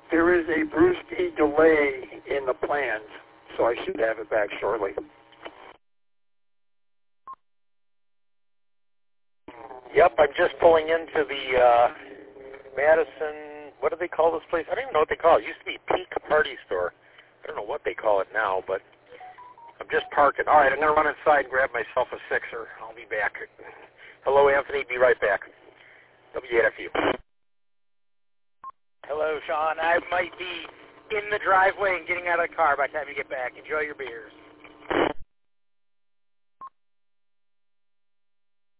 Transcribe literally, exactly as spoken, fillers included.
There is a Brewski delay in the plans, so I should have it back shortly. Yep, I'm just pulling into the uh, Madison, what do they call this place? I don't even know what they call it. It used to be Peak Party Store. I don't know what they call it now, but I'm just parking. All right, I'm going to run inside and grab myself a sixer. I'll be back. Hello, Anthony. Be right back. W F U. Hello, Sean. I might be in the driveway and getting out of the car by the time you get back. Enjoy your beers.